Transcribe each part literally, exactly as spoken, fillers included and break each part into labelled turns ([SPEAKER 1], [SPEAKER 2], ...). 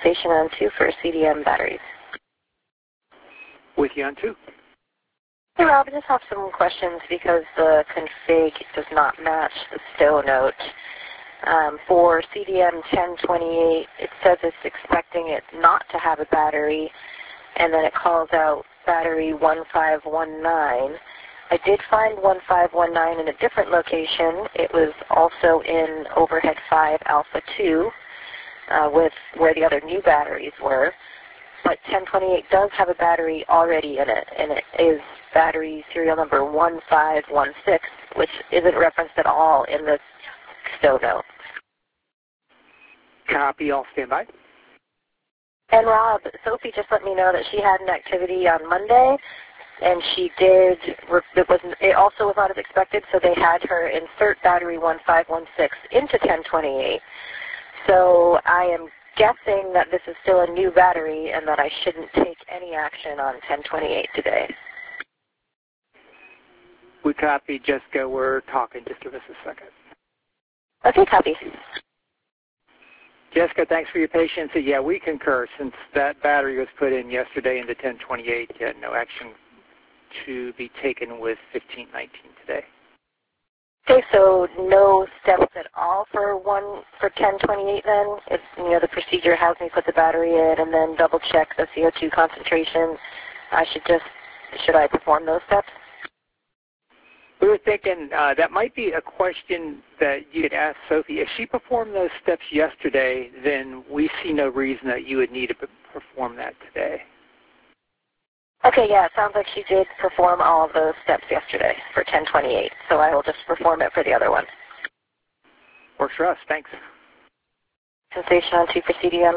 [SPEAKER 1] Sensation on two for C D M batteries.
[SPEAKER 2] With you on two.
[SPEAKER 1] Hey Rob, I just have some questions because the config does not match the stow note. Um, for C D M ten twenty-eight, it says it's expecting it not to have a battery, and then it calls out battery one five one nine. I did find one five one nine in a different location. It was also in overhead five alpha two, uh, with where the other new batteries were. But ten twenty-eight does have a battery already in it, and it is battery serial number one five one six, which isn't referenced at all in the stow note.
[SPEAKER 2] Copy, all stand by.
[SPEAKER 1] And Rob, Sophie just let me know that she had an activity on Monday, and she did, it, was, it also was not as expected, so they had her insert battery one five one six into ten twenty-eight. So I am guessing that this is still a new battery and that I shouldn't take any action on ten twenty-eight today.
[SPEAKER 2] We copy, Jessica. We're talking. Just give us a second.
[SPEAKER 1] Okay, copy.
[SPEAKER 2] Jessica, thanks for your patience. Yeah, we concur. Since that battery was put in yesterday into ten twenty-eight, you had no action to be taken with fifteen nineteen today.
[SPEAKER 1] Okay, so no steps at all for one for ten twenty-eight then? It's, you know, the procedure has me put the battery in and then double check the C O two concentration. I should just, should I perform those steps?
[SPEAKER 2] We were thinking uh, that might be a question that you could ask Sophie. If she performed those steps yesterday, then we see no reason that you would need to perform that today.
[SPEAKER 1] Okay, yeah, it sounds like she did perform all of those steps yesterday for ten twenty-eight, so I will just perform it for the other one.
[SPEAKER 2] Works for us. Thanks.
[SPEAKER 1] Sensation on two for C D M.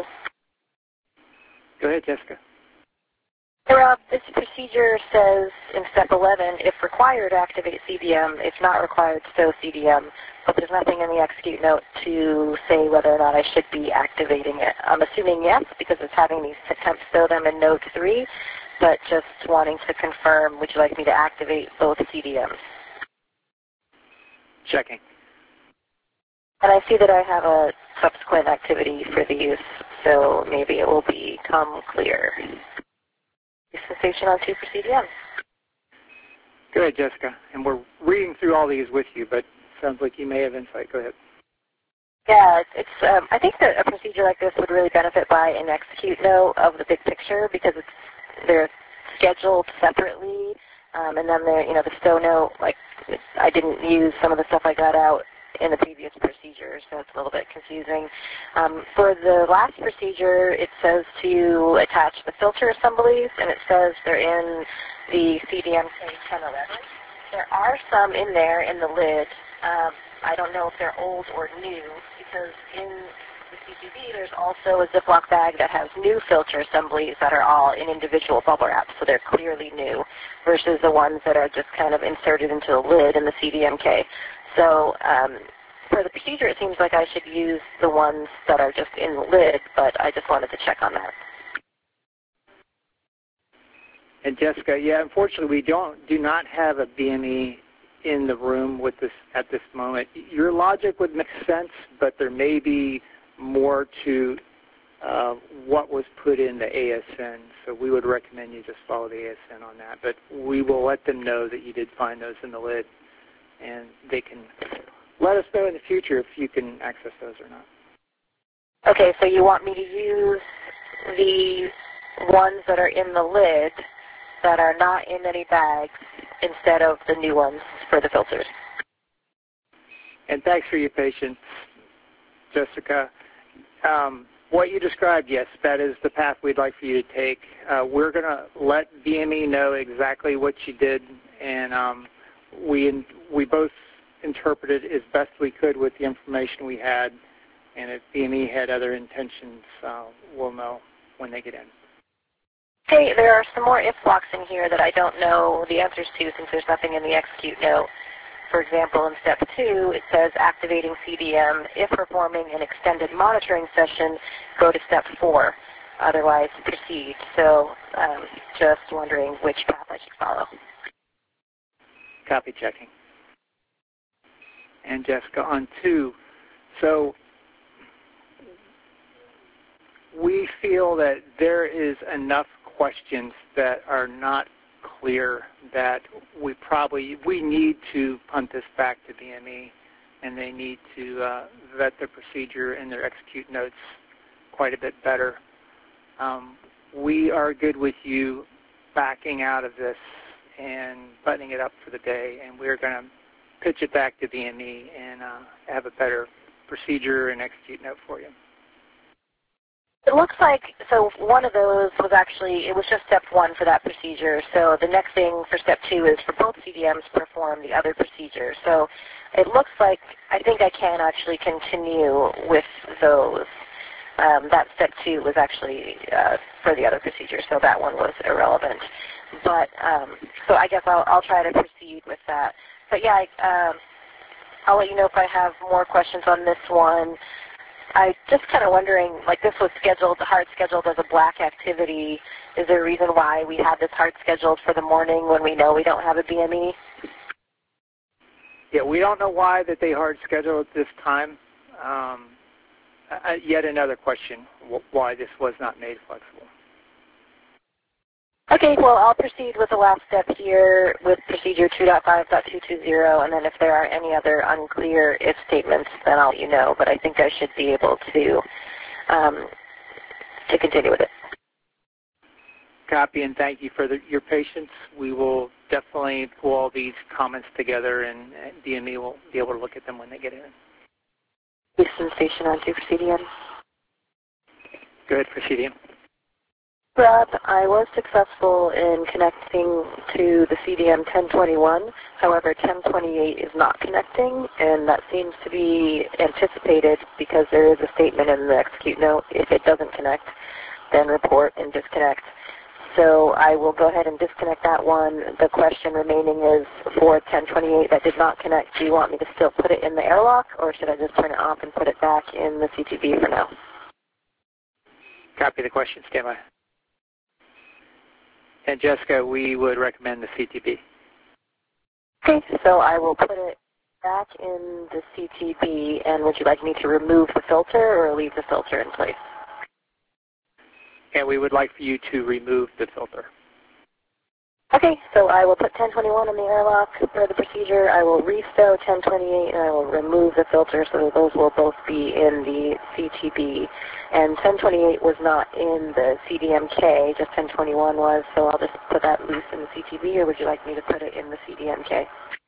[SPEAKER 2] Go ahead, Jessica.
[SPEAKER 1] Hey, Rob, this procedure says in step eleven, if required, activate C D M. If not required, stow C D M. But there's nothing in the execute note to say whether or not I should be activating it. I'm assuming yes, because it's having me attempt stow them in node three, but just wanting to confirm, would you like me to activate both C D Ms?
[SPEAKER 2] Checking.
[SPEAKER 1] And I see that I have a subsequent activity for these, so maybe it will become clear. Sensation on two for C D M.
[SPEAKER 2] Go ahead, Jessica. And we're reading through all these with you, but it sounds like you may have insight. Go ahead.
[SPEAKER 1] Yeah, it's, it's um, I think that a procedure like this would really benefit by an execute note of the big picture because it's they're scheduled separately, um, and then they're, you know, the stow note, like I didn't use some of the stuff I got out in the previous procedure, so it's a little bit confusing. Um, for the last procedure, it says to attach the filter assemblies, and it says they're in the C D M K ten eleven. There are some in there in the lid. Um, I don't know if they're old or new, because in the C P B there's also a Ziploc bag that has new filter assemblies that are all in individual bubble wrap, so they're clearly new, versus the ones that are just kind of inserted into the lid in the C D M K. So um, for the procedure, it seems like I should use the ones that are just in the lid, but I just wanted to check on that.
[SPEAKER 2] And Jessica, yeah, unfortunately, we don't do not have a B M E in the room with this at this moment. Your logic would make sense, but there may be more to uh, what was put in the A S N. So we would recommend you just follow the A S N on that. But we will let them know that you did find those in the lid, and they can let us know in the future if you can access those or not.
[SPEAKER 1] Okay, so you want me to use the ones that are in the lid that are not in any bags instead of the new ones for the filters.
[SPEAKER 2] And thanks for your patience, Jessica. Um, what you described, yes, that is the path we'd like for you to take. Uh, we're going to let B M E know exactly what you did, and um, we we both interpreted as best we could with the information we had, and if B M E had other intentions, uh, we'll know when they get in.
[SPEAKER 1] Okay, there are some more if blocks in here that I don't know the answers to since there's nothing in the execute note. For example, in step two, it says activating C D M. If performing an extended monitoring session, go to step four. Otherwise, proceed. So um, just wondering which path I should follow.
[SPEAKER 2] Copy checking. And Jessica, on two, so we feel that there is enough questions that are not clear that we probably, we need to punt this back to B M E, and they need to uh, vet the procedure and their execute notes quite a bit better. Um, we are good with you backing out of this and buttoning it up for the day, and we're going to pitch it back to B M E and uh, have a better procedure and execute note for you.
[SPEAKER 1] It looks like, so one of those was actually, it was just step one for that procedure. So the next thing for step two is for both C D Ms to perform the other procedure. So it looks like I think I can actually continue with those. Um, that step two was actually uh, for the other procedure, so that one was irrelevant. But, um, so I guess I'll, I'll try to proceed with that. But yeah, I, um, I'll let you know if I have more questions on this one. I just kind of wondering, like this was scheduled, hard scheduled as a black activity. Is there a reason why we had this hard scheduled for the morning when we know we don't have a B M E?
[SPEAKER 2] Yeah, we don't know why that they hard schedule at this time. Um, uh, yet another question, why this was not made flexible.
[SPEAKER 1] Okay, well, I'll proceed with the last step here with procedure two point five point two two zero, and then if there are any other unclear if statements, then I'll let you know, but I think I should be able to, um, to continue with it.
[SPEAKER 2] Copy, and thank you for the, your patience. We will definitely pull all these comments together, and, and D M E will be able to look at them when they get in.
[SPEAKER 1] Houston Station on two for C D M.
[SPEAKER 2] Good for C D M.
[SPEAKER 1] Rob, I was successful in connecting to the C D M ten twenty-one. However, ten twenty-eight is not connecting, and that seems to be anticipated because there is a statement in the execute note. If it doesn't connect, then report and disconnect. So I will go ahead and disconnect that one. The question remaining is for ten twenty-eight that did not connect. Do you want me to still put it in the airlock, or should I just turn it off and put it back in the C T B for now?
[SPEAKER 2] Copy the question. Stand by. And Jessica, we would recommend the C T B.
[SPEAKER 1] Okay, so I will put it back in the C T B, and would you like me to remove the filter or leave the filter in place?
[SPEAKER 2] And we would like for you to remove the filter.
[SPEAKER 1] Okay, so I will put ten twenty-one in the airlock for the procedure. I will restow ten twenty-eight, and I will remove the filter so that those will both be in the C T B. And ten twenty-eight was not in the C D M K, just ten twenty-one was, so I'll just put that loose in the C T B, or would you like me to put it in the C D M K?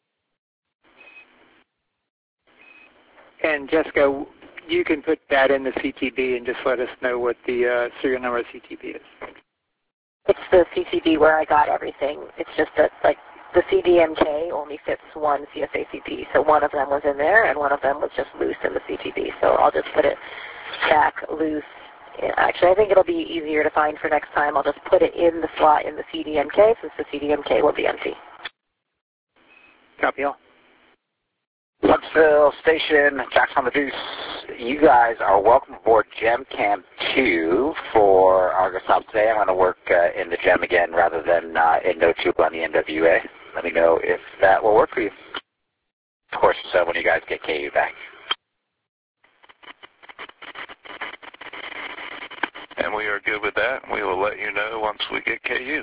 [SPEAKER 2] And Jessica, you can put that in the C T B and just let us know what the uh, serial number of C T B is.
[SPEAKER 1] It's the C T B where I got everything. It's just that, like, the C D M K only fits one C S A C P, so one of them was in there, and one of them was just loose in the C T B. So I'll just put it back loose. Actually, I think it'll be easier to find for next time. I'll just put it in the slot in the C D M K, since the C D M K will be empty.
[SPEAKER 2] Copy all.
[SPEAKER 3] Huntsville Station, Jackson on the Deuce. You guys are welcome aboard Gem Camp two for Argo stop today. I'm going to work uh, in the Gem again rather than uh, in NoTube on the N W A. Let me know if that will work for you. Of course, so when you guys get K U back.
[SPEAKER 4] And we are good with that. We will let you know once we get K U.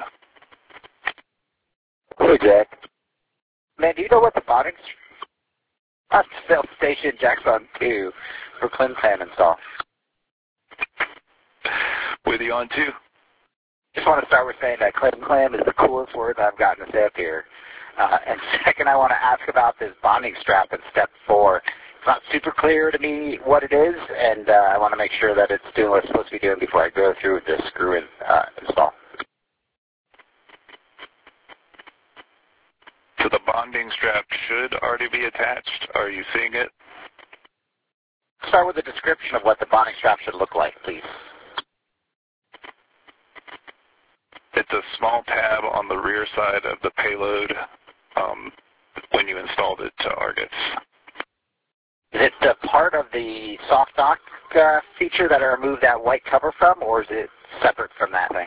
[SPEAKER 3] Hey, Jack. Man, do you know what the bottom's Huntsville Station, Jackson two for ClinClam install?
[SPEAKER 4] With you on two?
[SPEAKER 3] Just want to start with saying that ClinClam is the coolest word I've gotten to say up here. Uh, and second, I want to ask about this bonding strap in step four. It's not super clear to me what it is, and uh, I want to make sure that it's doing what it's supposed to be doing before I go through the screw in uh, install.
[SPEAKER 4] So the bonding strap should already be attached. Are you seeing it?
[SPEAKER 3] Start with a description of what the bonding strap should look like, please.
[SPEAKER 4] It's a small tab on the rear side of the payload um, when you installed it to Argus.
[SPEAKER 3] Is it the part of the soft dock uh, feature that I removed that white cover from, or is it separate from that thing?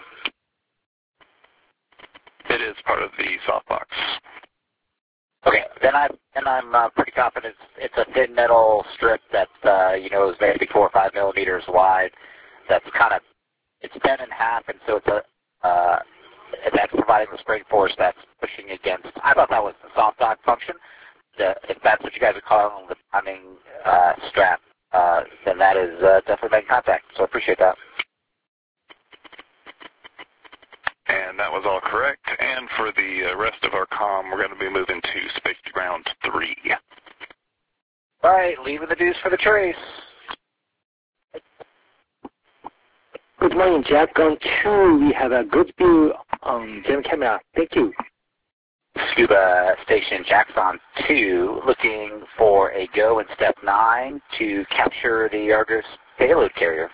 [SPEAKER 4] It is part of the softbox.
[SPEAKER 3] Okay, then I then I'm uh, pretty confident it's, it's a thin metal strip that uh, you know is maybe four or five millimeters wide. that's kind of, it's bent in half, and so it's a, uh, that's providing the spring force that's pushing against. I thought that was the soft dog function. The, if that's what you guys are calling the bonding uh, strap, uh, then that is uh, definitely making contact. So I appreciate that.
[SPEAKER 4] And that was all correct. And for the uh, rest of our comm, we're going to be moving to Space to Ground three.
[SPEAKER 3] All right, leaving the dues for the trace.
[SPEAKER 2] Good morning, Jack. On two, we have a good view on Gem camera. Thank you.
[SPEAKER 3] Scuba Station Jackson two, looking for a go in step nine to capture the Argus payload carrier.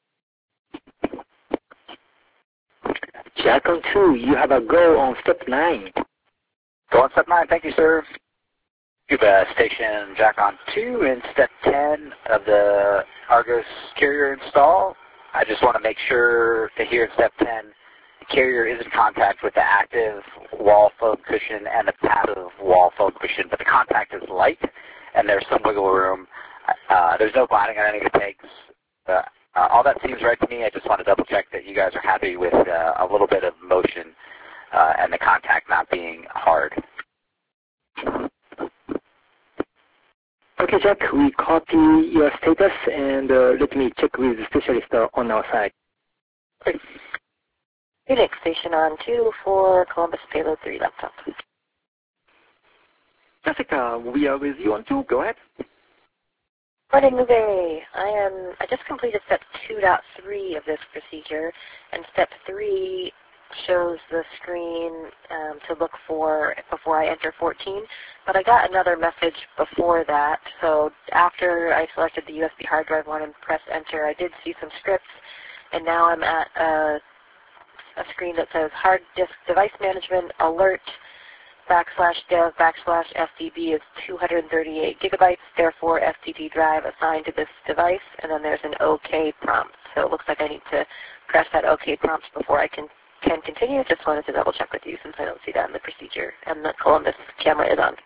[SPEAKER 2] Jack on two, you have a go on step nine.
[SPEAKER 3] Go on step nine, thank you, sir. Scuba Station Jack on two in step ten of the Argus carrier install. I just want to make sure that here in step ten, the carrier is in contact with the active wall foam cushion and the passive wall foam cushion, but the contact is light and there's some wiggle room. Uh, there's no binding on any of the pegs. Uh, uh, all that seems right to me. I just want to double check that you guys are happy with uh, a little bit of motion uh, and the contact not being hard.
[SPEAKER 2] Okay, Jack, we copy your status, and uh, let me check with the specialist on our side.
[SPEAKER 3] Great.
[SPEAKER 1] Unix station on two for Columbus Payload three laptop.
[SPEAKER 5] Jessica, we are with you on two. Go ahead.
[SPEAKER 1] Morning, Uwe. I am. I just completed step two point three of this procedure, and step three shows the screen um, to look for before I enter fourteen. But I got another message before that. So after I selected the U S B hard drive one and pressed enter, I did see some scripts, and now I'm at a, a screen that says hard disk device management alert backslash dev backslash F D B is two hundred thirty-eight gigabytes, therefore F T P drive assigned to this device, and then there's an OK prompt. So it looks like I need to press that OK prompt before I can, can continue. Just wanted to double check with you since I don't see that in the procedure, and the Columbus camera is on.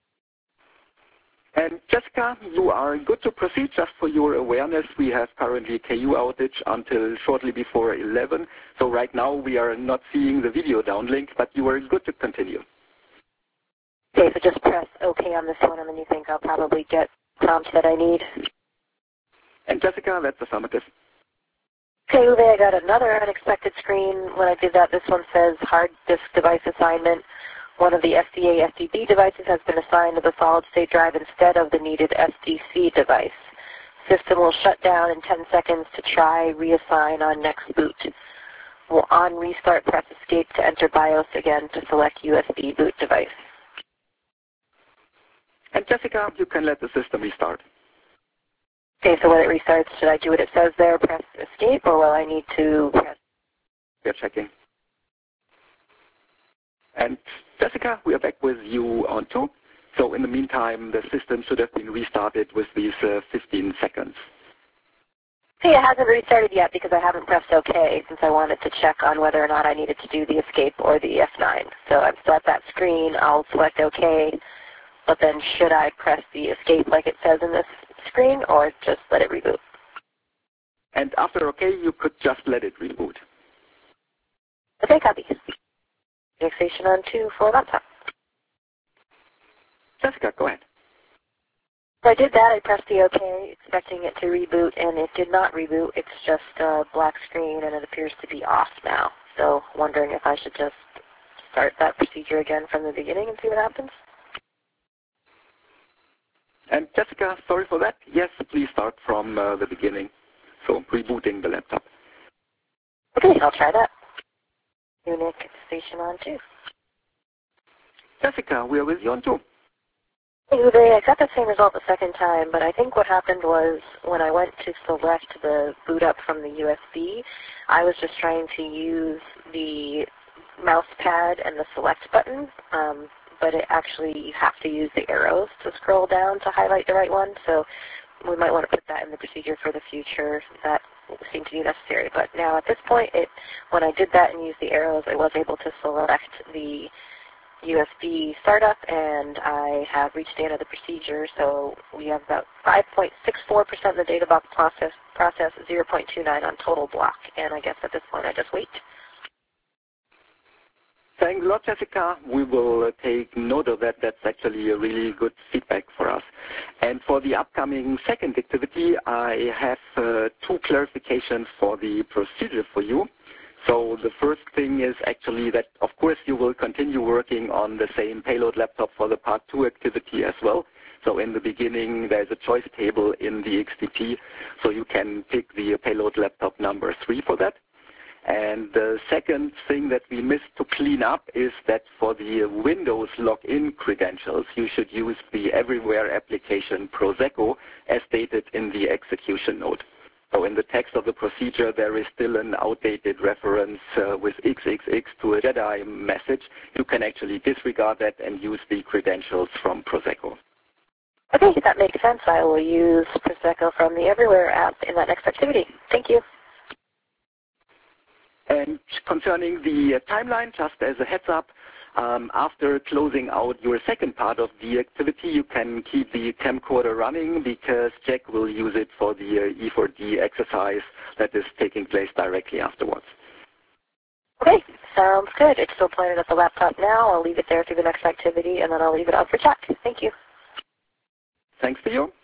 [SPEAKER 5] And Jessica, you are good to proceed. Just for your awareness, we have currently K U outage until shortly before eleven. So right now we are not seeing the video downlink, but you are good to continue.
[SPEAKER 1] Okay, so just press OK on this one, and then you think I'll probably get prompts that I need.
[SPEAKER 5] And Jessica, that's affirmative.
[SPEAKER 1] Okay, Uwe, I got another unexpected screen. When I did that, this one says hard disk device assignment. One of the S D A F D B devices has been assigned to the solid-state drive instead of the needed S D C device. System will shut down in ten seconds to try reassign on next boot. Will on restart press escape to enter BIOS again to select U S B boot device.
[SPEAKER 5] And Jessica, you can let the system restart.
[SPEAKER 1] Okay, so when it restarts, should I do what it says there, press escape, or will I need to press?
[SPEAKER 5] We are checking. And Jessica, we are back with you on two. So in the meantime, the system should have been restarted with these uh, fifteen seconds.
[SPEAKER 1] See, it hasn't restarted yet because I haven't pressed OK since I wanted to check on whether or not I needed to do the escape or the F nine. So I'm still at that screen. I'll select OK, but then should I press the escape like it says in this screen or just let it reboot?
[SPEAKER 5] And after OK, you could just let it reboot.
[SPEAKER 1] Okay, copy. Fixation on two for laptop.
[SPEAKER 5] Jessica, go ahead.
[SPEAKER 1] So I did that. I pressed the OK, expecting it to reboot, and it did not reboot. It's just a black screen, and it appears to be off now. So wondering if I should just start that procedure again from the beginning and see what happens.
[SPEAKER 5] And Jessica, sorry for that. Yes, please start from uh, the beginning. So rebooting the laptop.
[SPEAKER 1] Okay, I'll try that. Unix station on two.
[SPEAKER 5] Jessica, we are with you on two.
[SPEAKER 1] Hey, Uwe, I got the same result the second time, but I think what happened was when I went to select the boot up from the U S B, I was just trying to use the mouse pad and the select button, um, but it actually, you have to use the arrows to scroll down to highlight the right one, so we might want to put that in the procedure for the future. That seemed to be necessary, but now at this point, it, when I did that and used the arrows, I was able to select the U S B startup, and I have reached the end of the procedure, so we have about five point six four percent of the data box process, process zero point two nine on total block, and I guess at this point I just wait.
[SPEAKER 5] Thanks a lot, Jessica. We will uh, take note of that. That's actually a really good feedback for us. And for the upcoming second activity, I have uh, two clarifications for the procedure for you. So the first thing is actually that, of course, you will continue working on the same payload laptop for the part two activity as well. So in the beginning, there's a choice table in the X D P, so you can pick the payload laptop number three for that. And the second thing that we missed to clean up is that for the Windows login credentials, you should use the Everywhere application Prosecco as stated in the execution note. So in the text of the procedure, there is still an outdated reference uh, with X X X to a Jedi message. You can actually disregard that and use the credentials from Prosecco.
[SPEAKER 1] Okay, that makes sense. I will use Prosecco from the Everywhere app in that next activity. Thank you.
[SPEAKER 5] And concerning the uh, timeline, just as a heads up, um, after closing out your second part of the activity, you can keep the camcorder running because Jack will use it for the uh, E four D exercise that is taking place directly afterwards.
[SPEAKER 1] Okay, sounds good. It's still pointed at the laptop now. I'll leave it there through the next activity, and then I'll leave it up for Jack. Thank you.
[SPEAKER 5] Thanks to you.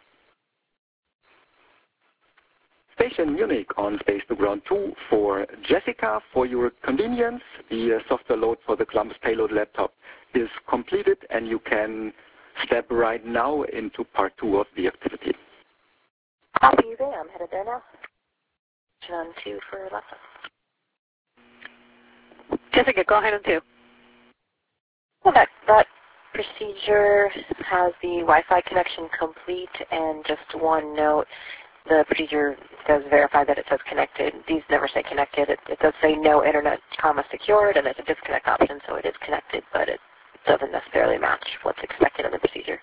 [SPEAKER 5] Station Munich on Space to Ground two for Jessica. For your convenience, the uh, software load for the Columbus payload laptop is completed, and you can step right now into part two of the activity.
[SPEAKER 1] Copy you there. I'm headed there now. On two for laptop.
[SPEAKER 6] Jessica, go ahead on two.
[SPEAKER 1] Well, that, that procedure has the Wi-Fi connection complete, and just one note. The procedure does verify that it says connected. These never say connected. It, it does say no internet, comma, secured, and there's a disconnect option, so it is connected, but it doesn't necessarily match what's expected in the procedure.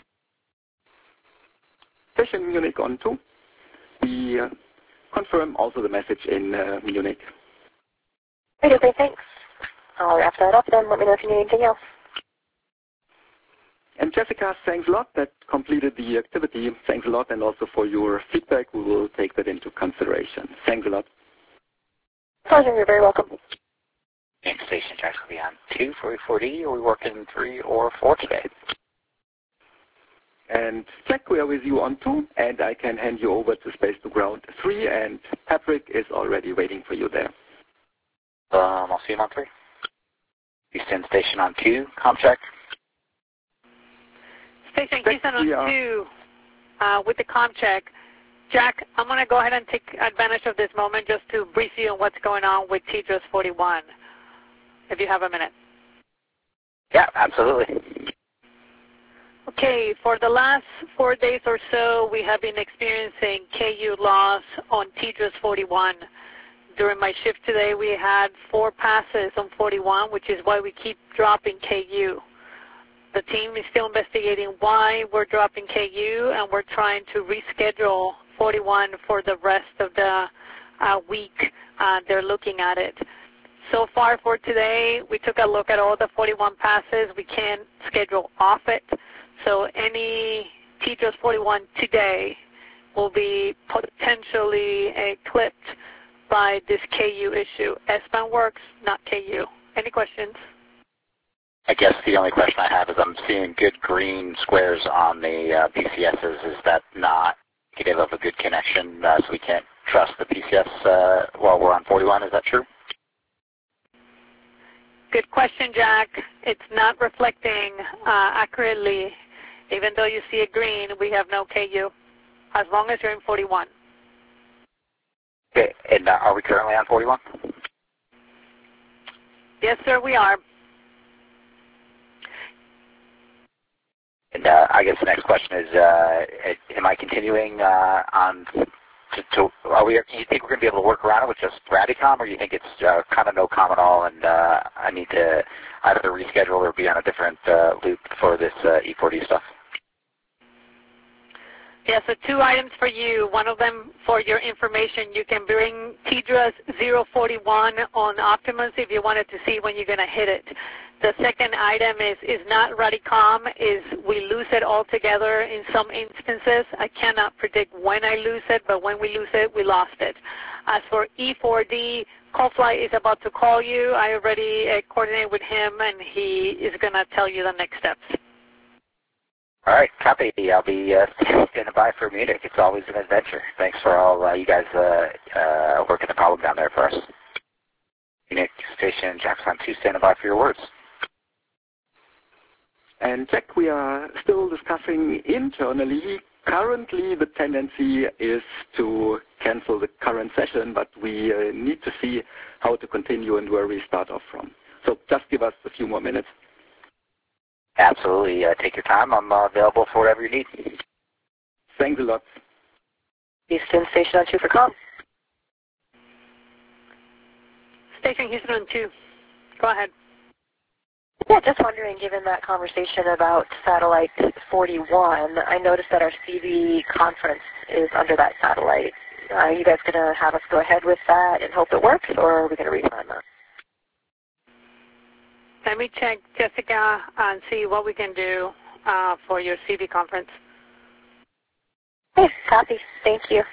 [SPEAKER 5] Station Munich on two. We uh, confirm also the message in uh, Munich.
[SPEAKER 1] Okay, okay, thanks. I'll wrap that up then. Let me know if you need anything else.
[SPEAKER 5] And Jessica, thanks a lot. That completed the activity. Thanks a lot, and also for your feedback. We will take that into consideration. Thanks a lot.
[SPEAKER 1] Pleasure. You're very welcome.
[SPEAKER 3] Next station tracks will be on two for E four D. Are we working three or four today?
[SPEAKER 5] And Jack, we are with you on two, and I can hand you over to Space to Ground three, and Patrick is already waiting for you there.
[SPEAKER 3] Um, I'll see him on three. Houston station on two. Com check.
[SPEAKER 6] Station Houston on two uh, with the com check. Jack, I'm going to go ahead and take advantage of this moment just to brief you on what's going on with T D R U S forty-one, if you have a minute.
[SPEAKER 3] Yeah, absolutely.
[SPEAKER 6] Okay, for the last four days or so, we have been experiencing K U loss on T D R U S forty-one. During my shift today, we had four passes on forty-one, which is why we keep dropping K U. The team is still investigating why we're dropping K U, and we're trying to reschedule forty-one for the rest of the uh, week. Uh, they're looking at it. So far for today, we took a look at all the forty-one passes. We can't schedule off it. So any T D R U S forty-one today will be potentially eclipsed by this K U issue. S-band works, not K U. Any questions?
[SPEAKER 3] I guess the only question I have is I'm seeing good green squares on the uh, P C Ss. Is that not indicative of a good connection, uh, so we can't trust the P C S uh, while we're on forty-one? Is that true?
[SPEAKER 6] Good question, Jack. It's not reflecting uh, accurately. Even though you see a green, we have no K U, as long as you're in forty-one.
[SPEAKER 3] Okay, and uh, are we currently on forty-one?
[SPEAKER 6] Yes, sir, we are.
[SPEAKER 3] And uh, I guess the next question is, uh, am I continuing uh, on to, to, are we, do you think we're going to be able to work around it with just Radicom, or do you think it's uh, kind of no com at all and uh, I need to either reschedule or be on a different uh, loop for this uh, E four D stuff?
[SPEAKER 6] Yeah, so two items for you. One of them for your information. You can bring T D R U S zero forty-one on Optimus if you wanted to see when you're going to hit it. The second item is, is not Radicom, is we lose it altogether in some instances. I cannot predict when I lose it, but when we lose it, we lost it. As for E four D, CallFlight is about to call you. I already uh, coordinated with him, and he is going to tell you the next steps.
[SPEAKER 3] All right, copy. I'll be uh, standing by for Munich. It's always an adventure. Thanks for all uh, you guys uh, uh, working the problem down there for us. Munich Station, Jackson two, standing by for your words.
[SPEAKER 5] And Jack, we are still discussing internally. Currently, the tendency is to cancel the current session, but we uh, need to see how to continue and where we start off from. So just give us a few more minutes.
[SPEAKER 3] Absolutely. Uh, take your time. I'm uh, available for whatever you need.
[SPEAKER 5] Thanks a lot.
[SPEAKER 1] Houston, Station on two for call.
[SPEAKER 6] Station Houston on two. Go ahead.
[SPEAKER 1] Yeah, just wondering, given that conversation about satellite forty-one, I noticed that our C V conference is under that satellite. Are you guys going to have us go ahead with that and hope it works, or are we going to refund that?
[SPEAKER 6] Let me check, Jessica, and see what we can do uh, for your C V conference.
[SPEAKER 1] Okay, copy. Thank you.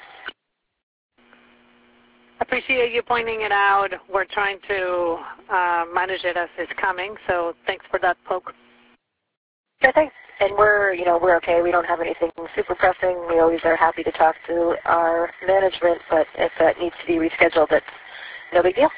[SPEAKER 6] Appreciate you pointing it out. We're trying to uh, manage it as it's coming, so thanks for that poke.
[SPEAKER 1] Sure thing. And we're, you know, we're okay. We don't have anything super pressing. We always are happy to talk to our management, but if that needs to be rescheduled, it's no big deal.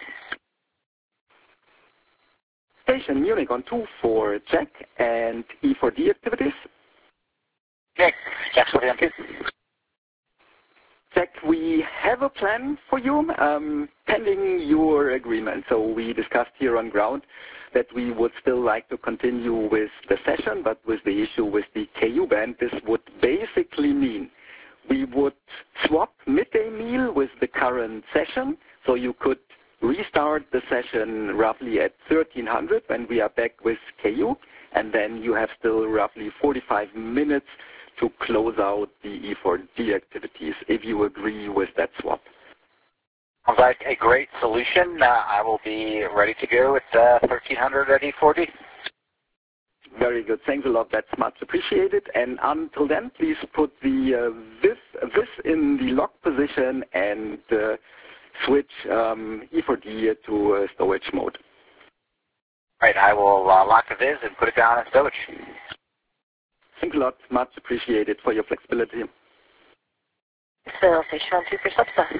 [SPEAKER 5] Station Munich on two for Jack and E four D activities.
[SPEAKER 3] Nick, Jack's on two.
[SPEAKER 5] Jack, we have a plan for you, um, pending your agreement. So we discussed here on ground that we would still like to continue with the session, but with the issue with the K U band, this would basically mean we would swap midday meal with the current session, so you could restart the session roughly at thirteen hundred when we are back with K U, and then you have still roughly forty-five minutes to close out the E four D activities, if you agree with that swap.
[SPEAKER 3] Sounds like a great solution. Uh, I will be ready to go at uh, thirteen hundred at E four D.
[SPEAKER 5] Very good. Thanks a lot. That's much appreciated. And until then, please put the uh, this, this in the lock position and uh, switch um, E four D to uh, stowage mode.
[SPEAKER 3] All right, I will uh, lock the viz and put it down in stowage.
[SPEAKER 5] Thanks a lot. Much appreciated for your flexibility.
[SPEAKER 1] So, Station on two for substar.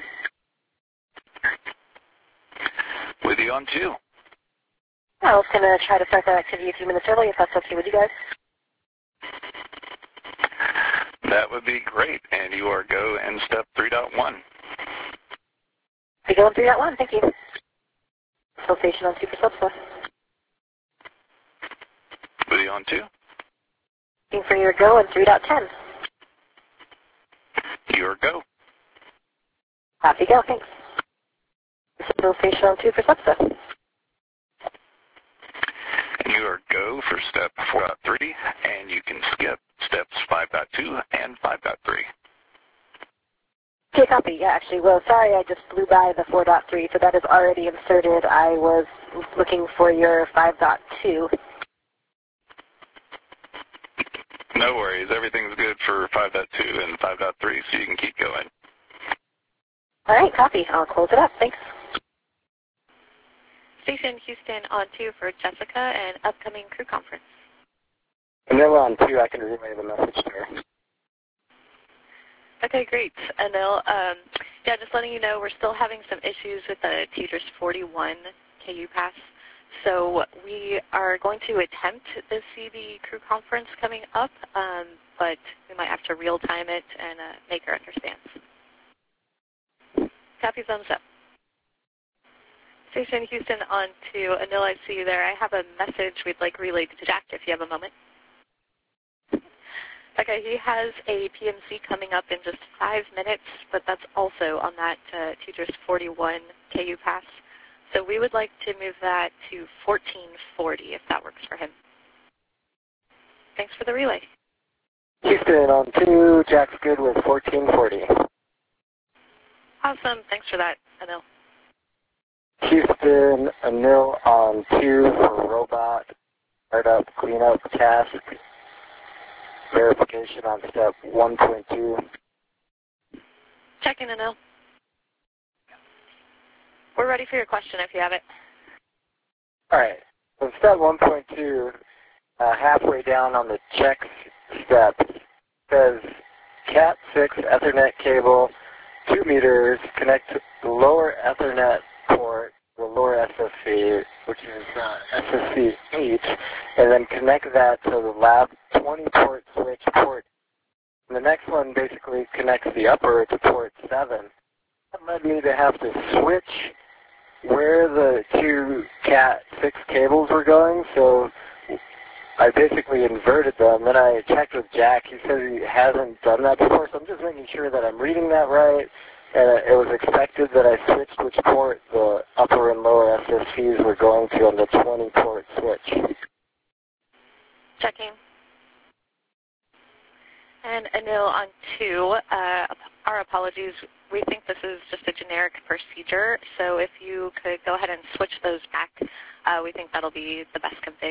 [SPEAKER 4] With you on two.
[SPEAKER 1] I was going to try to start that activity a few minutes early, if that's okay with you guys.
[SPEAKER 4] That would be great. And you are go in step three point one.
[SPEAKER 1] We go in three point one, thank you. So, Station on two for substar.
[SPEAKER 4] With you on two.
[SPEAKER 1] Looking for your go in three point ten.
[SPEAKER 4] Your go.
[SPEAKER 1] Copy, go, thanks. So, Station on two for substar.
[SPEAKER 4] And you are go for step four point three, and you can skip steps five point two and five point three.
[SPEAKER 1] Okay, copy. Yeah, actually, well, sorry, I just blew by the four point three, so that is already inserted. I was looking for your five point two.
[SPEAKER 4] No worries. Everything's good for five point two and five point three, so you can keep going.
[SPEAKER 1] All right, copy. I'll close it up. Thanks.
[SPEAKER 7] Station Houston on two for Jessica and upcoming crew conference.
[SPEAKER 3] Vanilla on two, I can relay the message to her.
[SPEAKER 7] Okay, great. Anil, um, yeah, just letting you know we're still having some issues with the T D R S forty-one K U pass. So we are going to attempt the C V crew conference coming up, um, but we might have to real-time it and uh, make her understand. Copy, thumbs up. Station Houston on to Anil, I see you there. I have a message we'd like relayed to Jack if you have a moment. Okay, he has a P M C coming up in just five minutes, but that's also on that uh, T D R S forty-one K U pass. So we would like to move that to fourteen forty if that works for him. Thanks for the relay.
[SPEAKER 3] Houston on two, Jack's good with fourteen forty.
[SPEAKER 7] Awesome, thanks for that, Anil.
[SPEAKER 8] Houston, Anil on two for robot, startup, cleanup, task, verification on step one point two.
[SPEAKER 7] Checking, Anil. We're ready for your question if you have it.
[SPEAKER 8] All right. So step one point two, uh, halfway down on the check step, says cat six Ethernet cable, two meters, connect the lower Ethernet port, the lower S S C, which is uh, S S C eight, and then connect that to the lab twenty port switch port. And the next one basically connects the upper to port seven. That led me to have to switch where the two cat six cables were going, so I basically inverted them. Then I checked with Jack. He says he hasn't done that before, so I'm just making sure that I'm reading that right. And it was expected that I switched which port the upper and lower S S Cs were going to on the twenty port switch.
[SPEAKER 7] Checking. And Anil on two, uh, our apologies. We think this is just a generic procedure, so if you could go ahead and switch those back, uh, we think that'll be the best config.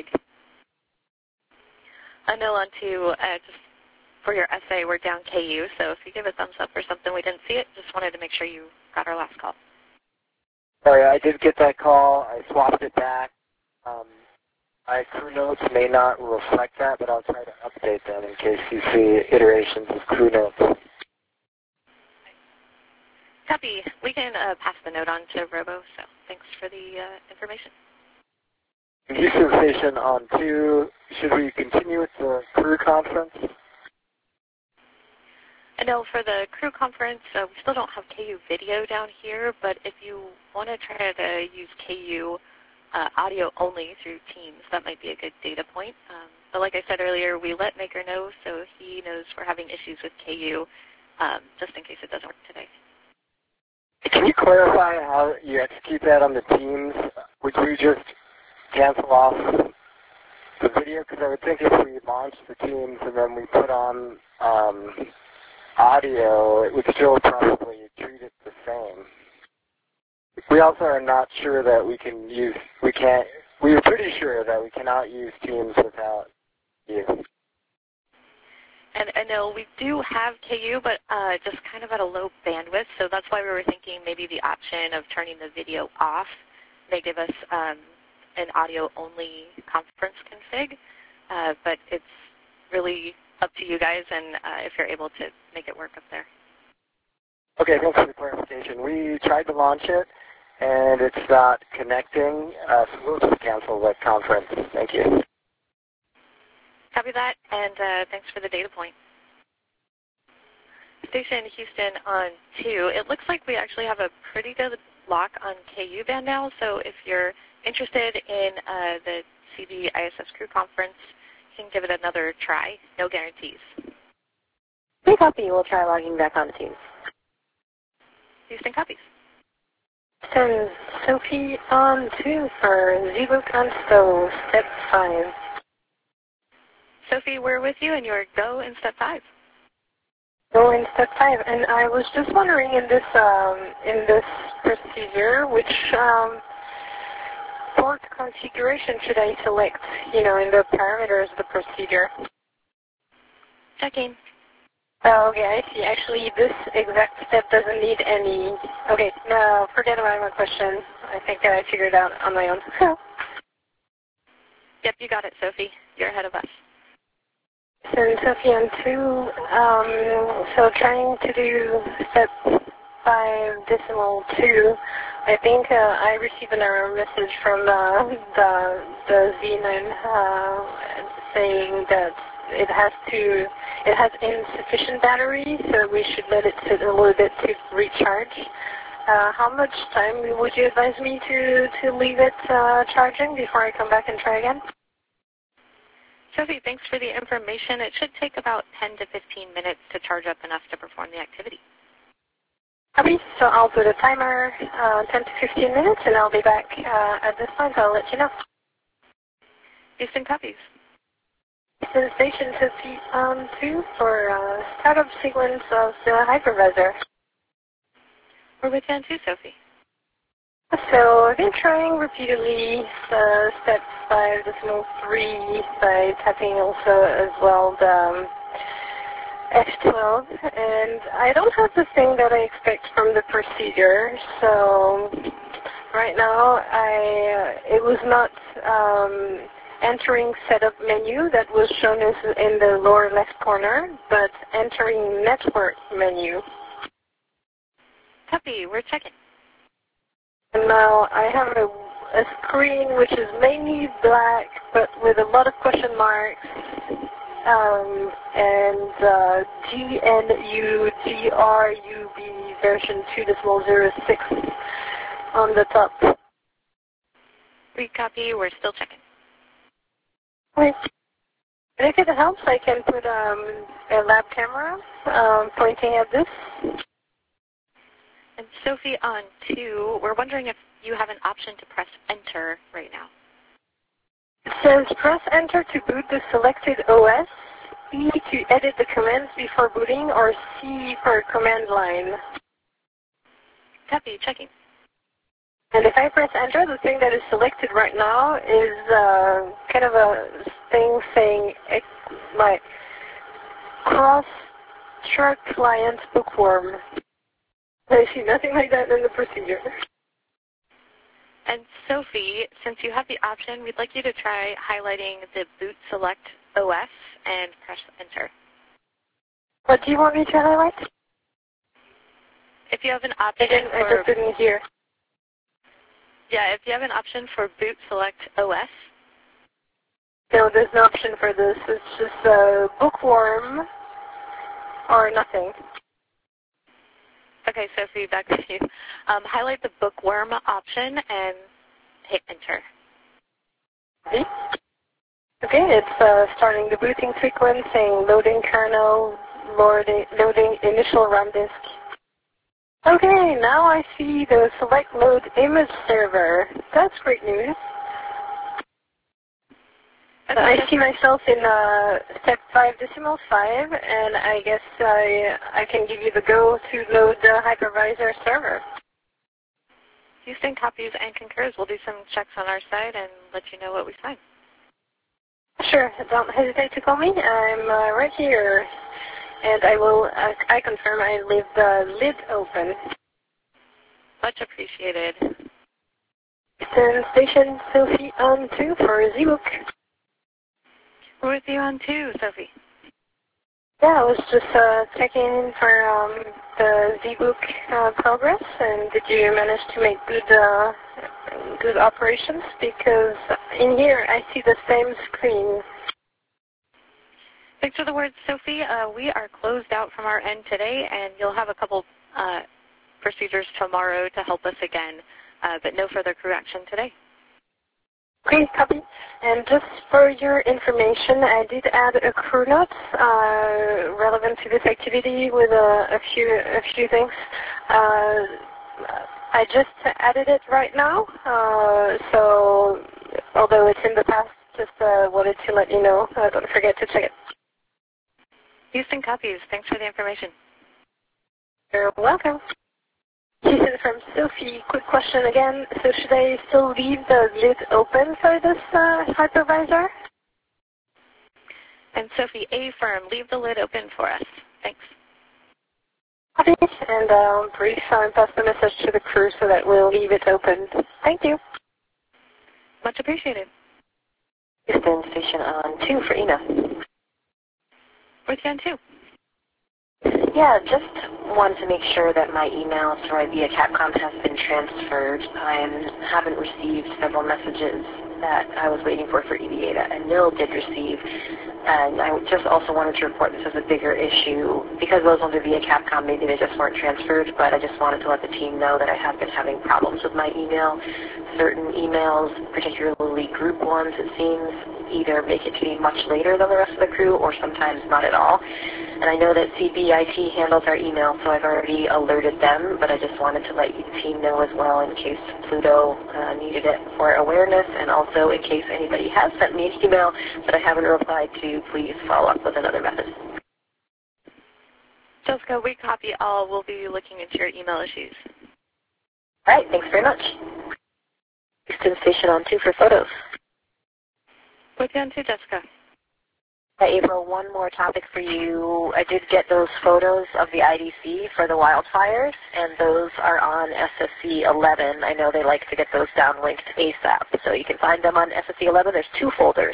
[SPEAKER 7] Anil on two, uh, just for your essay, we're down K U, so if you give a thumbs up or something, we didn't see it. Just wanted to make sure you got our last call.
[SPEAKER 8] Sorry, I did get that call. I swapped it back. Um, my crew notes may not reflect that, but I'll try to update them in case you see iterations of crew notes.
[SPEAKER 7] Copy. We can uh, pass the note on to Robo, so thanks for the uh, information.
[SPEAKER 8] Houston Station on two. Should we continue with the crew conference?
[SPEAKER 7] I know for the crew conference, uh, we still don't have K U video down here, but if you want to try to use K U uh, audio only through Teams, that might be a good data point. Um, but like I said earlier, we let Maker know, so he knows we're having issues with K U, um, just in case it doesn't work today.
[SPEAKER 8] Can you clarify how you execute that on the Teams? Would you just cancel off the video? Because I would think if we launched the Teams and then we put on um, audio, it would still probably treat it the same. We also are not sure that we can use, we can't, we are pretty sure that we cannot use Teams without you.
[SPEAKER 7] And I know we do have K U, but uh, just kind of at a low bandwidth, so that's why we were thinking maybe the option of turning the video off may give us um, an audio-only conference config, uh, but it's really up to you guys and uh, if you're able to make it work up there.
[SPEAKER 8] Okay, thanks for the clarification. We tried to launch it, and it's not connecting, uh, so we'll just cancel the conference. Thank you.
[SPEAKER 7] Copy that, and uh, thanks for the data point. Station Houston on two. It looks like we actually have a pretty good lock on K U band now, so if you're interested in uh, the C B I S S Crew Conference, you can give it another try. No guarantees.
[SPEAKER 1] We copy. We'll try logging back on Teams.
[SPEAKER 7] Houston copies.
[SPEAKER 1] Send Sophie on two for Zero Consto, step five.
[SPEAKER 7] Sophie, we're with you, and you're go in step five.
[SPEAKER 1] Go in step five, and I was just wondering in this um, in this procedure, which um, port configuration should I select? You know, in the parameters of the procedure.
[SPEAKER 7] Checking.
[SPEAKER 1] Oh, okay, I see. Actually, this exact step doesn't need any. Okay, no, forget about my question. I think I figured it out on my own.
[SPEAKER 7] Yep, you got it, Sophie. You're ahead of us.
[SPEAKER 1] So Sophie on two, um, so trying to do step five decimal two, I think uh, I received an error message from uh, the the Z nine uh, saying that it has to it has insufficient battery, so we should let it sit a little bit to recharge. Uh, how much time would you advise me to to leave it uh, charging before I come back and try again?
[SPEAKER 7] Sophie, thanks for the information. It should take about ten to fifteen minutes to charge up enough to perform the activity.
[SPEAKER 1] Okay, so I'll put a timer, uh, ten to fifteen minutes, and I'll be back uh, at this point. I'll let you know.
[SPEAKER 7] Houston copies.
[SPEAKER 1] Houston Station Sophie on two for uh, startup sequence of the hypervisor.
[SPEAKER 7] We're with you on two, Sophie.
[SPEAKER 9] So I've been trying repeatedly the step five decimal three by tapping also as well the um, F twelve, and I don't have the thing that I expect from the procedure. So right now, I uh, it was not um, entering setup menu that was shown as in the lower left corner, but entering network menu.
[SPEAKER 7] Copy. We're checking.
[SPEAKER 9] And now I have a, a screen which is mainly black, but with a lot of question marks. Um, and uh, G N U G R U B version two point oh six on the top.
[SPEAKER 7] We copy. We're still checking.
[SPEAKER 9] Wait. And if it helps, I can put um, a lab camera um, pointing at this.
[SPEAKER 7] And Sophie, on two, we're wondering if you have an option to press enter right now.
[SPEAKER 9] It says press enter to boot the selected O S, E to edit the commands before booting, or C for command line.
[SPEAKER 7] Copy, checking.
[SPEAKER 9] And if I press enter, the thing that is selected right now is uh, kind of a thing saying my cross-track client bookworm. I see nothing like that in the procedure.
[SPEAKER 7] And Sophie, since you have the option, we'd like you to try highlighting the boot select O S and press enter.
[SPEAKER 9] What do you want me to highlight?
[SPEAKER 7] If you have an option
[SPEAKER 9] I, didn't,
[SPEAKER 7] for,
[SPEAKER 9] I just didn't hear.
[SPEAKER 7] Yeah, if you have an option for boot select O S.
[SPEAKER 9] No, there's no option for this. It's just a bookworm or nothing.
[SPEAKER 7] Okay, Sophie, back to you. Um, highlight the bookworm option and hit enter.
[SPEAKER 9] Okay, okay it's uh, starting the booting sequence, saying loading kernel, loading, loading initial RAM disk. Okay, now I see the select load image server. That's great news.
[SPEAKER 7] Okay.
[SPEAKER 9] I see myself in uh, step five decimal five, and I guess I I can give you the go to load the hypervisor server.
[SPEAKER 7] Houston copies and concurs. We'll do some checks on our side and let you know what we find.
[SPEAKER 9] Sure. Don't hesitate to call me. I'm uh, right here, and I will. Uh, I confirm I leave the lid open.
[SPEAKER 7] Much appreciated.
[SPEAKER 9] Houston Station Sophie on two for ZBook.
[SPEAKER 7] We're with you on two, Sophie.
[SPEAKER 9] Yeah, I was just uh, checking in for um, the ZBook uh, progress, and did you manage to make good uh, good operations? Because in here I see the same screen.
[SPEAKER 7] Thanks for the words, Sophie. Uh, we are closed out from our end today, and you'll have a couple uh, procedures tomorrow to help us again, uh, but no further crew action today.
[SPEAKER 9] Great, copy. And just for your information, I did add a crew note uh, relevant to this activity with a, a few a few things. Uh, I just added it right now, uh, so although it's in the past, just uh, wanted to let you know. Uh, don't forget to check it.
[SPEAKER 7] Houston copies. Thanks for the information.
[SPEAKER 9] You're welcome. From Sophie, quick question again. So should I still leave the lid open for this uh, hypervisor?
[SPEAKER 7] And Sophie, A firm, leave the lid open for us. Thanks.
[SPEAKER 9] Copy. And um, brief and pass the message to the crew so that we'll leave it open. Thank you.
[SPEAKER 7] Much appreciated.
[SPEAKER 1] Houston Station on two for Ina.
[SPEAKER 7] With you on two.
[SPEAKER 1] Yeah, just wanted to make sure that my email to right via Capcom has been transferred. I haven't received several messages that I was waiting for for E V A that Anil did receive. And I just also wanted to report this as a bigger issue. Because those ones are via Capcom, maybe they just weren't transferred, but I just wanted to let the team know that I have been having problems with my email. Certain emails, particularly group ones, it seems, either make it to me much later than the rest of the crew or sometimes not at all. And I know that C B I T handles our email, so I've already alerted them, but I just wanted to let the team know as well in case Pluto uh, needed it for awareness, and also in case anybody has sent me an email that I haven't replied to, please follow up with another method.
[SPEAKER 7] Jessica, we copy all. We'll be looking into your email issues.
[SPEAKER 1] All right, thanks very much. to the station on two for photos.
[SPEAKER 7] With you on two, Jessica.
[SPEAKER 1] Hey, April, one more topic for you. I did get those photos of the I D C for the wildfires, and those are on S S C eleven. I know they like to get those downlinked ASAP, so you can find them on S S C eleven. There's two folders.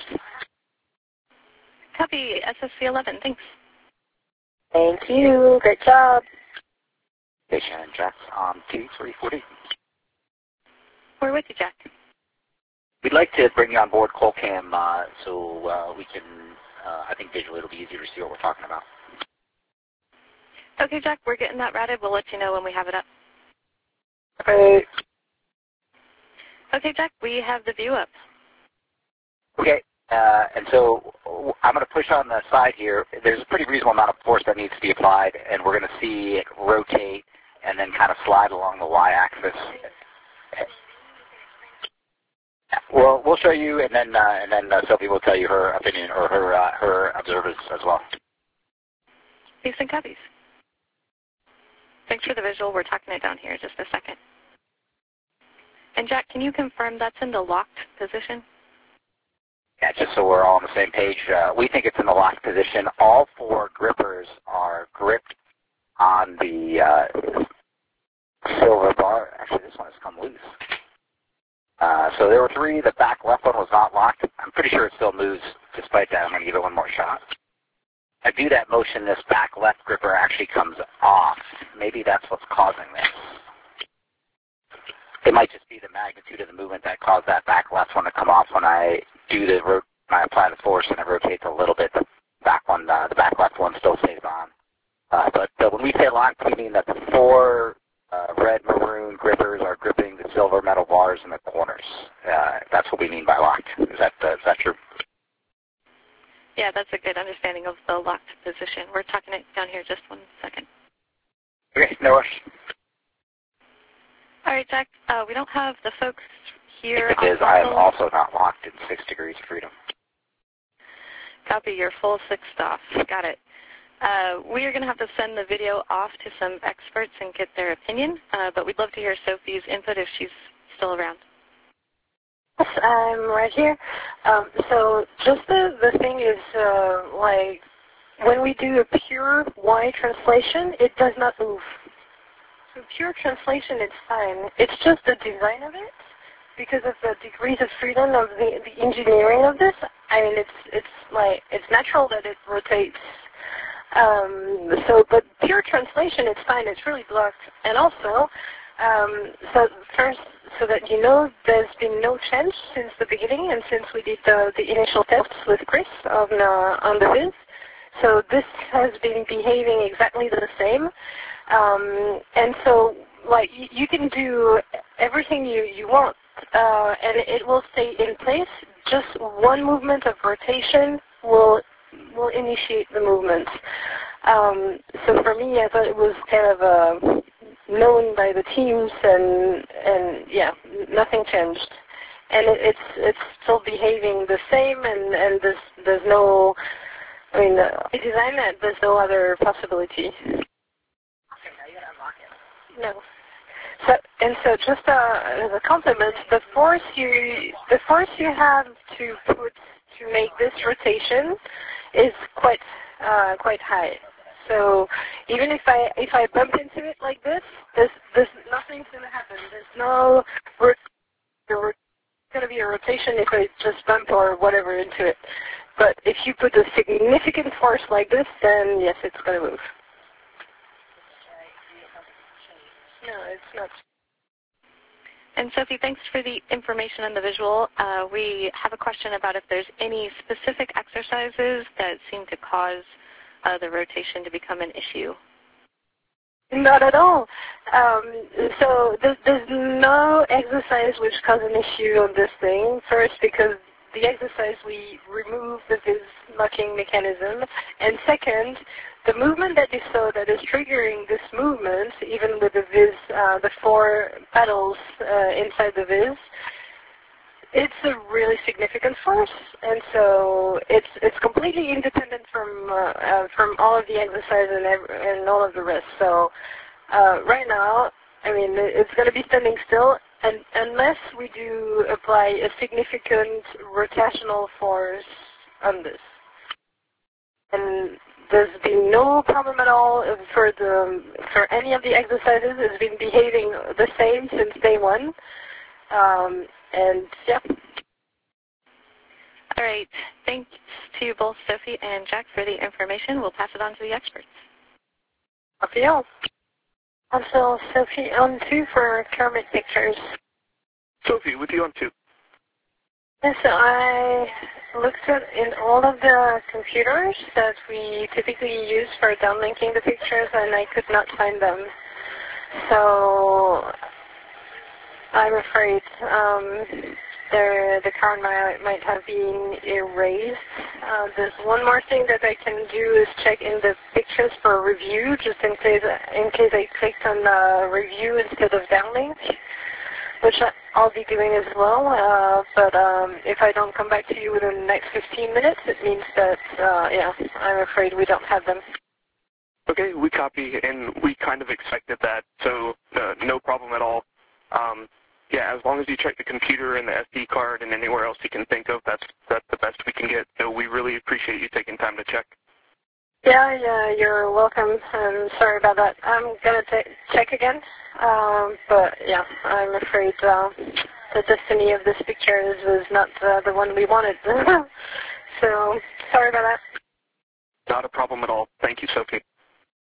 [SPEAKER 7] Copy S S C eleven. Thanks.
[SPEAKER 1] Thank you. Great job.
[SPEAKER 3] Station Jack on T three forty.
[SPEAKER 7] We're with you, Jack.
[SPEAKER 3] We'd like to bring you on board Colcam uh, so uh, we can, uh, I think visually it'll be easier to see what we're talking about.
[SPEAKER 7] Okay, Jack, we're getting that routed. We'll let you know when we have it up.
[SPEAKER 3] Okay.
[SPEAKER 7] Okay, Jack, we have the view up.
[SPEAKER 3] Okay, uh, and so I'm going to push on the side here. There's a pretty reasonable amount of force that needs to be applied, and we're going to see it rotate and then kind of slide along the y-axis. Well, we'll show you, and then uh, and then uh, Sophie will tell you her opinion or her uh, her observers as well.
[SPEAKER 7] Peace and copies. Thanks for the visual. We're talking it down here. Just a second. And Jack, can you confirm that's in the locked position?
[SPEAKER 3] Yeah, just so we're all on the same page. Uh, we think it's in the locked position. All four grippers are gripped on the uh, silver bar. Actually, this one has come loose. Uh, so there were three. The back left one was not locked. I'm pretty sure it still moves. Despite that, I'm going to give it one more shot. I do that motion. This back left gripper actually comes off. Maybe that's what's causing this. It might just be the magnitude of the movement that caused that back left one to come off when I do the ro when I apply the force and it rotates a little bit. The back one, uh, the back left one, still stays on. Uh, but uh, when we say locked, we mean that the four uh, red maroon grippers are gripping the silver metal bars in the corners. Uh, that's what we mean by locked. Is that uh, is that true?
[SPEAKER 7] Yeah, that's a good understanding of the locked position. We're talking it down here. Just one second.
[SPEAKER 3] Okay, no rush.
[SPEAKER 7] All right, Jack. Uh, we don't have the folks here.
[SPEAKER 3] If it is, I am also not locked in six degrees of freedom.
[SPEAKER 7] Copy your full sixth off. Got it. Uh, we are going to have to send the video off to some experts and get their opinion, uh, but we'd love to hear Sophie's input if she's still around.
[SPEAKER 9] Yes, I'm right here. Um, so just the, the thing is, uh, like, when we do a pure Y translation, it does not move. So pure translation, it's fine. It's just the design of it, because of the degrees of freedom of the, the engineering of this. I mean, it's it's like it's natural that it rotates. Um, so, but pure translation, it's fine. It's really blocked. And also, um, so first, so that you know, there's been no change since the beginning, and since we did the, the initial tests with Chris on uh, on the Viz. So this has been behaving exactly the same. Um, and so, like, you, you can do everything you, you want, uh, and it will stay in place. Just one movement of rotation will will initiate the movement. Um, so for me, I thought it was kind of uh, known by the teams, and and yeah, nothing changed. And it, it's it's still behaving the same, and, and there's there's no, I mean, uh, I designed that. There's no other possibility. No. So and so, just uh, as a compliment, the force you the force you have to put to make this rotation is quite uh, quite high. So even if I if I bump into it like this, there's there's nothing's going to happen. There's no there's going to be a rotation if I just bump or whatever into it. But if you put a significant force like this, then yes, it's going to move. No, it's not.
[SPEAKER 7] And Sophie, thanks for the information and the visual. Uh, we have a question about if there's any specific exercises that seem to cause uh, the rotation to become an issue.
[SPEAKER 9] Not at all. Um, so there's, there's no exercise which causes an issue on this thing. First, because the exercise, we remove the Viz locking mechanism. And second, the movement that you saw that is triggering this movement, even with the Viz, uh, the four paddles uh, inside the Viz, it's a really significant force, and so it's it's completely independent from uh, uh, from all of the exercise and every, and all of the rest. So uh, right now, I mean, it's going to be standing still, and unless we do apply a significant rotational force on this. And there's been no problem at all for the for any of the exercises. It's been behaving the same since day one. Um, and yeah.
[SPEAKER 7] All right. Thanks to you both, Sophie and Jack, for the information. We'll pass it on to the experts.
[SPEAKER 9] Okay. Also, Sophie on two for Kermit pictures.
[SPEAKER 10] Sophie, with you on two.
[SPEAKER 9] Yes, I looked at in all of the computers that we typically use for downlinking the pictures, and I could not find them. So I'm afraid um, the the card might, might have been erased. Uh, there's one more thing that I can do is check in the pictures for review, just in case in case I clicked on uh, review instead of downlink, which I'll be doing as well. Uh, but um, if I don't come back to you within the next fifteen minutes, it means that uh, yeah, I'm afraid we don't have them.
[SPEAKER 10] Okay, we copy, and we kind of expected that, so uh, no problem at all. Um, yeah, as long as you check the computer and the S D card and anywhere else you can think of, that's that's the best we can get. So we really appreciate you taking time to check.
[SPEAKER 9] Yeah, yeah, you're welcome. I'm sorry about that. I'm gonna check again, um, but yeah, I'm afraid uh, the destiny of this picture is, was not uh, the one we wanted. So sorry about that.
[SPEAKER 10] Not a problem at all. Thank you, Sophie.